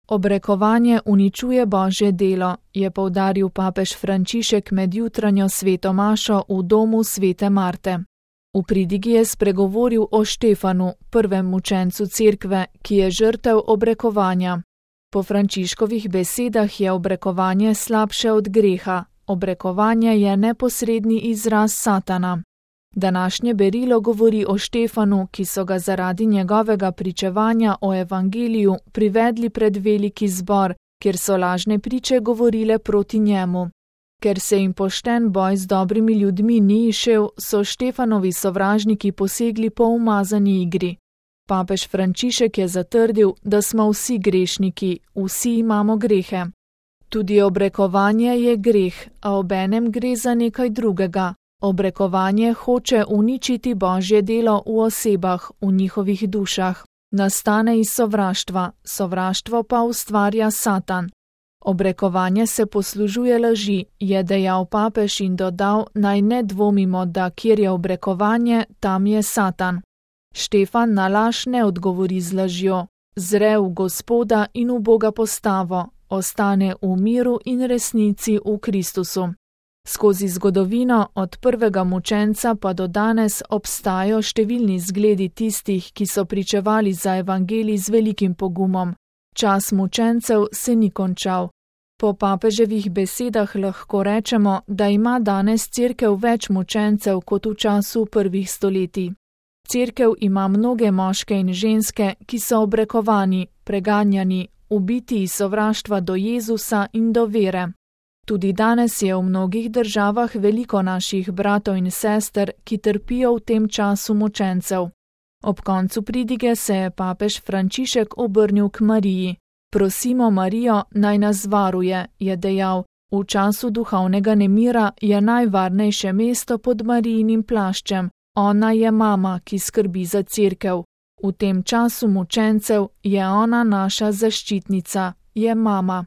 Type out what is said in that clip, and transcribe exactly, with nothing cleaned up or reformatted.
Obrekovanje uničuje Božje delo, je poudaril papež Frančišek med jutranjo sveto mašo v domu svete Marte. V pridigi je spregovoril o Štefanu, prvem mučencu cerkve, ki je žrtev obrekovanja. Po Frančiškovih besedah je obrekovanje slabše od greha, obrekovanje je neposredni izraz Satana. Današnje berilo govori o Štefanu, ki so ga zaradi njegovega pričevanja o evangeliju privedli pred veliki zbor, kjer so lažne priče govorile proti njemu. Ker se jim pošten boj z dobrimi ljudmi ni izšel, so Štefanovi sovražniki posegli po umazani igri. Papež Frančišek je zatrdil, da smo vsi grešniki, vsi imamo grehe. Tudi obrekovanje je greh, a obenem gre za nekaj drugega. Obrekovanje hoče uničiti Božje delo v osebah, v njihovih dušah. Nastane iz sovraštva, sovraštvo pa ustvarja Satan. Obrekovanje se poslužuje laži, je dejal papež in dodal, naj ne dvomimo, da kjer je obrekovanje, tam je Satan. Štefan na laž ne odgovori z lažjo, zre v Gospoda in v Boga postavo, ostane v miru in resnici v Kristusu. Skozi zgodovino od prvega mučenca pa do danes obstajajo številni zgledi tistih, ki so pričevali za evangelij z velikim pogumom. Čas mučencev se ni končal. Po papeževih besedah lahko rečemo, da ima danes cerkev več mučencev kot v času prvih stoletij. Cerkev ima mnoge moške in ženske, ki so obrekovani, preganjani, ubiti iz sovraštva do Jezusa in do vere. Tudi danes je v mnogih državah veliko naših bratov in sester, ki trpijo v tem času mučencev. Ob koncu pridige se je papež Frančišek obrnil k Mariji. Prosimo Marijo, naj nas varuje, je dejal. V času duhovnega nemira je najvarnejše mesto pod Marijinim plaščem. Ona je mama, ki skrbi za cerkev. V tem času mučencev je ona naša zaščitnica, je mama.